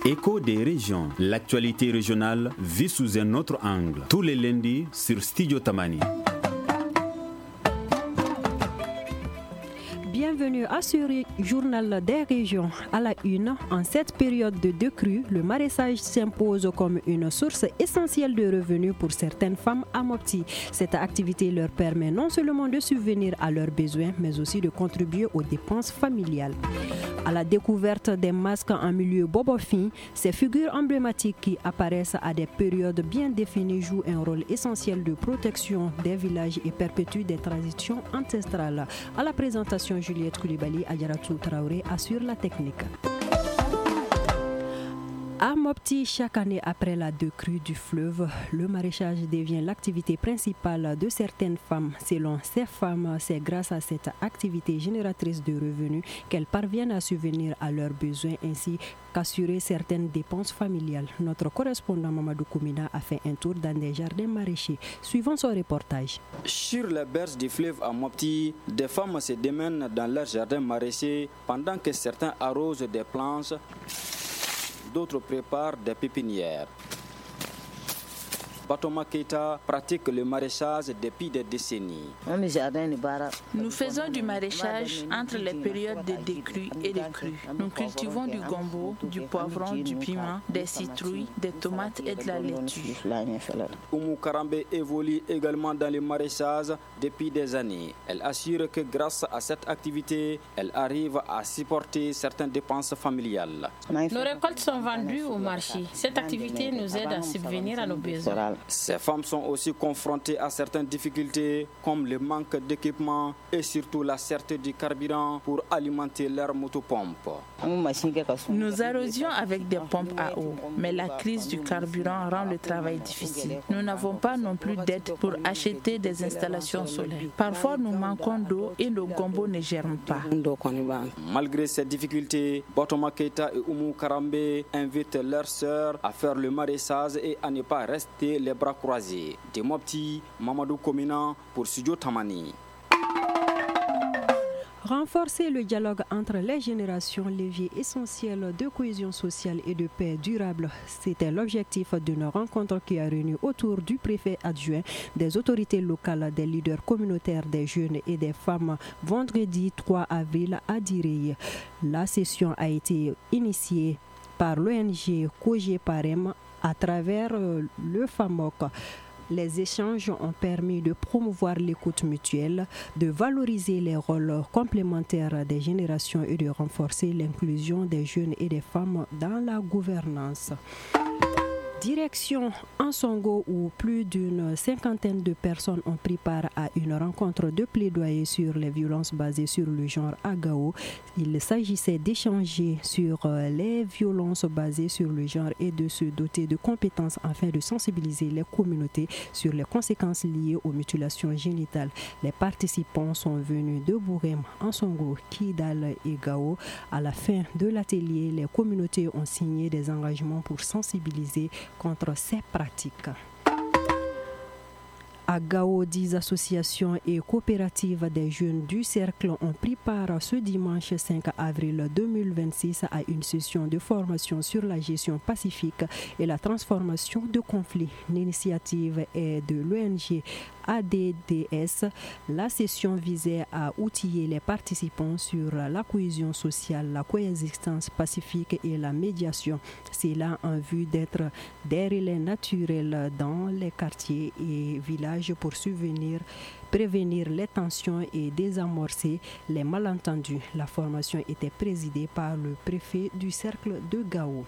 Écho des régions. L'actualité régionale vit sous un autre angle. Tous les lundis sur Studio Tamani. Bienvenue à ce journal des régions. À la une, en cette période de décrue, le maraîchage s'impose comme une source essentielle de revenus pour certaines femmes à Mopti. Cette activité leur permet non seulement de subvenir à leurs besoins, mais aussi de contribuer aux dépenses familiales. À la découverte des masques en milieu bobofin, ces figures emblématiques qui apparaissent à des périodes bien définies jouent un rôle essentiel de protection des villages et perpétuent des traditions ancestrales. À la présentation, Juliette Koulibaly, Adjaratou Traoré assure la technique. À Mopti, chaque année après la décrue du fleuve, le maraîchage devient l'activité principale de certaines femmes. Selon ces femmes, c'est grâce à cette activité génératrice de revenus qu'elles parviennent à subvenir à leurs besoins ainsi qu'assurer certaines dépenses familiales. Notre correspondant Mamadou Koumina a fait un tour dans des jardins maraîchers. Suivons son reportage. Sur les berges du fleuve à Mopti, des femmes se démènent dans leurs jardins maraîchers pendant que certains arrosent des planches. D'autres préparent des pépinières. Batoma Keita pratique le maraîchage depuis des décennies. Nous faisons du maraîchage entre les périodes de décrue et de crue. Nous cultivons du gombo, du poivron, du piment, des citrouilles, des tomates et de la laitue. Oumou Karambe évolue également dans le maraîchage depuis des années. Elle assure que grâce à cette activité, elle arrive à supporter certaines dépenses familiales. Nos récoltes sont vendues au marché. Cette activité nous aide à subvenir à nos besoins. Ces femmes sont aussi confrontées à certaines difficultés comme le manque d'équipement et surtout la cherté du carburant pour alimenter leurs motopompes. Nous arrosions avec des pompes à eau, mais la crise du carburant rend le travail difficile. Nous n'avons pas non plus d'aide pour acheter des installations solaires. Parfois, nous manquons d'eau et nos gombos ne germent pas. Malgré ces difficultés, Batoma Keita et Oumou Karambe invitent leurs sœurs à faire le maraîchage et à ne pas rester les bras croisés. De Mopti, Mamadou Komina pour Studio Tamani. Renforcer le dialogue entre les générations, levier essentiel de cohésion sociale et de paix durable. C'était l'objectif d'une rencontre qui a réuni autour du préfet adjoint, des autorités locales, des leaders communautaires, des jeunes et des femmes vendredi 3 avril à Direye. La session a été initiée par l'ONG Kojé Parem à travers le FAMOC. Les échanges ont permis de promouvoir l'écoute mutuelle, de valoriser les rôles complémentaires des générations et de renforcer l'inclusion des jeunes et des femmes dans la gouvernance. Direction Ansongo où plus d'une cinquantaine de personnes ont pris part à une rencontre de plaidoyer sur les violences basées sur le genre à Gao. Il s'agissait d'échanger sur les violences basées sur le genre et de se doter de compétences afin de sensibiliser les communautés sur les conséquences liées aux mutilations génitales. Les participants sont venus de Bourem, Ansongo, Kidal et Gao. À la fin de l'atelier, les communautés ont signé des engagements pour sensibiliser contre ces pratiques. À Gao, 10 associations et coopératives des jeunes du cercle ont pris part ce dimanche 5 avril 2026 à une session de formation sur la gestion pacifique et la transformation de conflits. L'initiative est de l'ONG ADDS. La session visait à outiller les participants sur la cohésion sociale, la coexistence pacifique et la médiation. C'est là en vue d'être des relais naturels dans les quartiers et villages pour prévenir les tensions et désamorcer les malentendus. La formation était présidée par le préfet du cercle de Gao.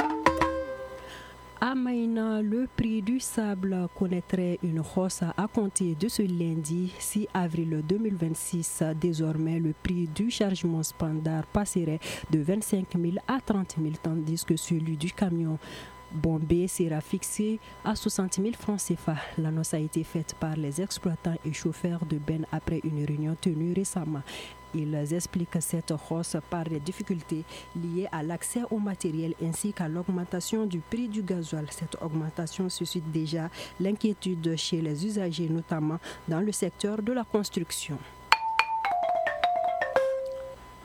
À Maïna, le prix du sable connaîtrait une hausse à compter de ce lundi 6 avril 2026. Désormais, le prix du chargement standard passerait de 25 000 à 30 000, tandis que celui du camion bombé sera fixé à 60 000 francs CFA. L'annonce a été faite par les exploitants et chauffeurs de bennes après une réunion tenue récemment. Ils expliquent cette hausse par les difficultés liées à l'accès au matériel ainsi qu'à l'augmentation du prix du gasoil. Cette augmentation suscite déjà l'inquiétude chez les usagers, notamment dans le secteur de la construction.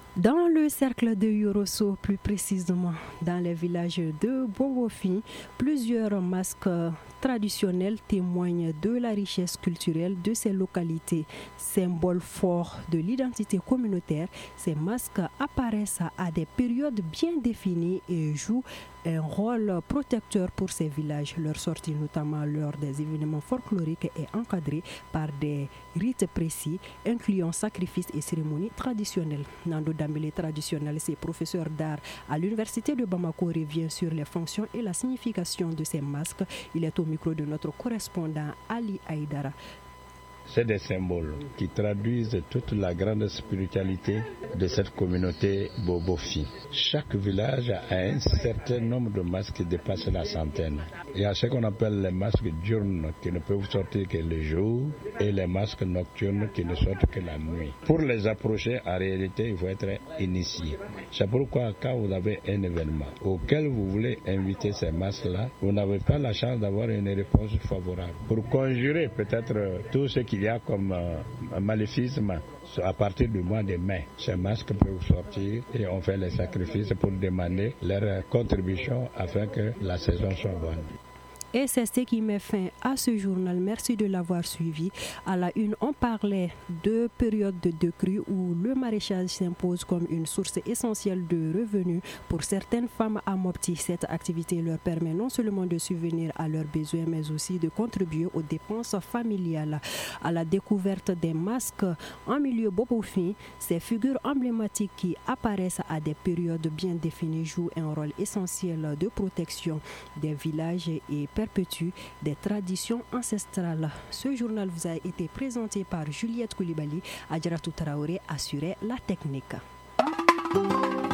Dans le cercle de Yorosso, plus précisément dans les villages de Bobofi, plusieurs masques traditionnels témoignent de la richesse culturelle de ces localités. Symbole fort de l'identité communautaire, ces masques apparaissent à des périodes bien définies et jouent un rôle protecteur pour ces villages. Leur sortie, notamment lors des événements folkloriques, est encadrée par des rites précis, incluant sacrifices et cérémonies traditionnelles. Nando Dambélé, traditionnel, c'est professeur d'art à l'université de Bamako, revient sur les fonctions et la signification de ces masques. Il est au micro de notre correspondant Ali Aïdara. C'est des symboles qui traduisent toute la grande spiritualité de cette communauté Bobofi. Chaque village a un certain nombre de masques qui dépassent la centaine. Il y a ce qu'on appelle les masques diurnes qui ne peuvent sortir que le jour et les masques nocturnes qui ne sortent que la nuit. Pour les approcher, en réalité, il faut être initié. C'est pourquoi quand vous avez un événement auquel vous voulez inviter ces masques-là, vous n'avez pas la chance d'avoir une réponse favorable. Pour conjurer peut-être tout ce qu'il y a comme un maléfisme à partir du mois de mai. Ces masques peuvent sortir et on fait les sacrifices pour demander leur contribution afin que la saison soit bonne. Et c'est ce qui met fin à ce journal. Merci de l'avoir suivi. À la une, on parlait de période de crue où le maraîchage s'impose comme une source essentielle de revenus pour certaines femmes à Mopti. Cette activité leur permet non seulement de subvenir à leurs besoins, mais aussi de contribuer aux dépenses familiales. À la découverte des masques en milieu bobofi, ces figures emblématiques qui apparaissent à des périodes bien définies jouent un rôle essentiel de protection des villages et perpétue des traditions ancestrales. Ce journal vous a été présenté par Juliette Koulibaly. Adjaratou Traoré assurait la technique.